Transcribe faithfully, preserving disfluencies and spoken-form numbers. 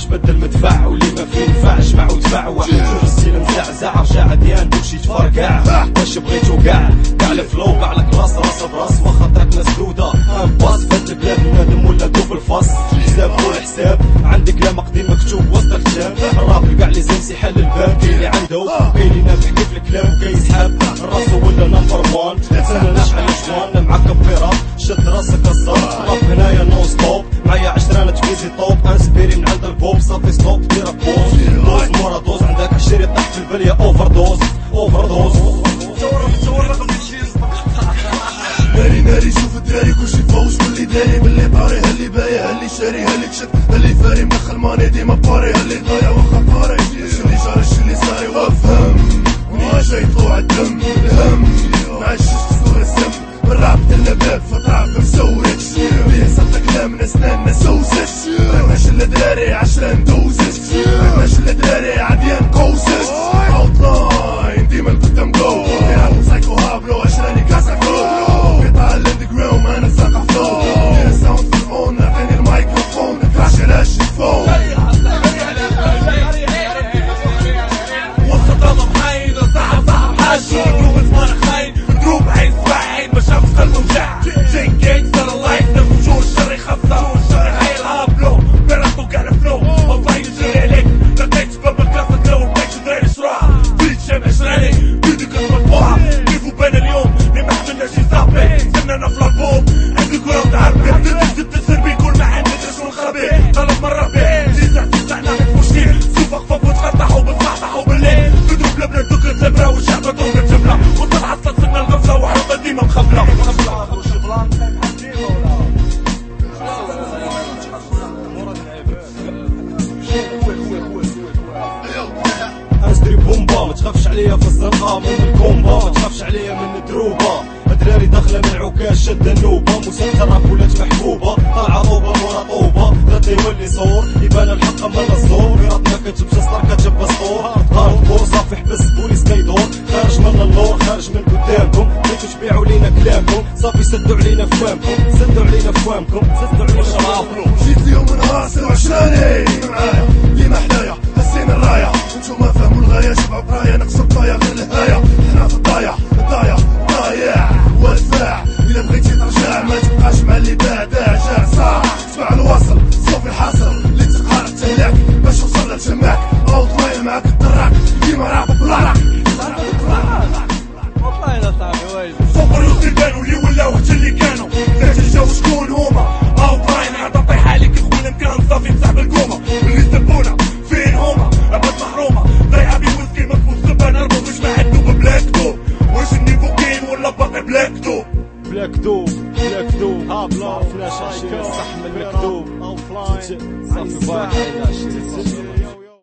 بدل مدفع واللي ما فيه نفعش معو دفع واحد جوج السيل مزعزع رجع ديان بوشي تفرقع واش بغيتو كاع كاع الفلو كاع الكلاس راس براس واخا طريق مسدوده باص فات البلاد بنادم ولا دو في الفاس حساب فوق الحساب عندك كلام قديم مكتوب وسط الكتاب الراب كاع لي زين سيحل الباب كاين اللي عنده كاين اللي نافع كيف الكلام كيسحب راسو ولا نمبر وان سنه نشعل جوان معاك كبيره شد راسك الصوت راب هنايا نو ستوب معايا عشرانة تفيزي طوب انسبيري من عند البوب صافي ستوب ديرك بوز دوز مورا دوز عندك عشري طاح في البليه اوفر دوز اوفر دوز ناري ناري شوف الدراري كلشي فوش باللي داري باللي طاري هاللي بايع هاللي شاري هاللي كشت هاللي فاري مدخل ماني ديما باري هاللي ضايع واخا طاري شلي جاري شلي صاري وافهم منين جاي طلوع الدم الهم معشش صدور السم بالراب دلنا باب فطراب مسورتش بيه صدق كلام ناس نانا سوزت ماش الدراري عشرة ندوزت ماش الدراري عديان قوزت اوتلاين ديما القدام جو يلعبو سايكو هابلو عشراني كاسا كلو قطع الاندجراوند انا ساقع فلو دير ساوند في الاون اعطيني الميكروفون كراش على الشيفون وسط ضم حين صعب صعب حاجة دروب زمان خاين دروب عين سبعين ما شاف قلبه وجع جين جينجستر اللايف نفجور الشر يخسر هاي الهابلو بيراتو كاع الفلو والله يجري عليك لقيت باب الكاسة كلو بيت دراري شراع بيت شمع شراني بيدك المطبوعة كيفو بان اليوم اللي ما حملناش يصابي سنانا في الالبوم عندي كرة وتعبي زدت السربي كل ما عندي شغل خبي طلب مرة بيه تسع تسع نعمل مشكل سوف اخفف وتفتحوا بتصحصحوا بالليل تضرب لبنان تكل زبرة والشعب تضرب الجملة وطلعت صدقنا الغفلة وحرقة ديما مخبلة انستري بومبا ما تخافش عليا في الزنقة من الكومبا ما تخافش عليا من الدروبة دراري داخله من عكاش شد النوبه مسلسل راب ولات محبوبه طالعه طوبه ورا طوبه غادي يولي صور يبان الحق من الصور راب ما كتبش سطر كتب سطور قارب بور صافي حبس بوليس كيدور خارج من اللور خارج من قدامكم بغيتو تبيعوا لينا كلامكم صافي سدوا علينا فوامكم سدوا علينا فوامكم سدوا علينا شرابكم جيت اليوم نهار سير عشراني معايا اللي ما حدايا هزينا الرايه انتوما فهموا الغايه جمعوا برايا نقصوا الطايا غير الهايه حنا في الضايع الضايع ضايع والدفاع إلا بغيتي ترجع ما تبقاش مع اللي باع جاع صح تبع الوصل صوفي الحاصل اللي تقهر تهلاك باش وصل لتماك اوتلاين معاك الدراك ديما راه بلاك والله لا صاحبي وايد صوبر اللي بانوا اللي ولاو حتى اللي كانوا ذات الجو شكون هما اوتلاين عطا طيحة عليك خويا مكان صافي بصاحب الكومة اللي سبونا فين هما عباد محرومة ضيعة بويسكي مكفوف زبان اربو مش معدو ببلاك دوب واش النيفو كاين ولا باقي بلاك دوب بلاك دوب بلاك دوب هابلا فلاش عشرين صح من المكتوب اوفلاين صافي باقي عشرين